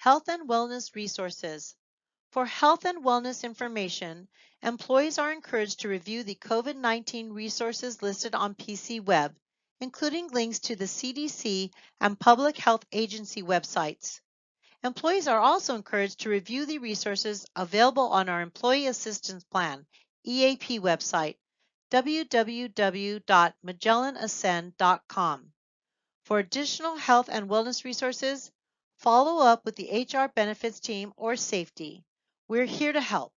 Health and Wellness Resources. For health and wellness information, employees are encouraged to review the COVID-19 resources listed on PC Web, including links to the CDC and Public Health Agency websites. Employees are also encouraged to review the resources available on our Employee Assistance Plan, EAP website, www.magellanascend.com. For additional health and wellness resources, follow up with the HR benefits team or safety. We're here to help.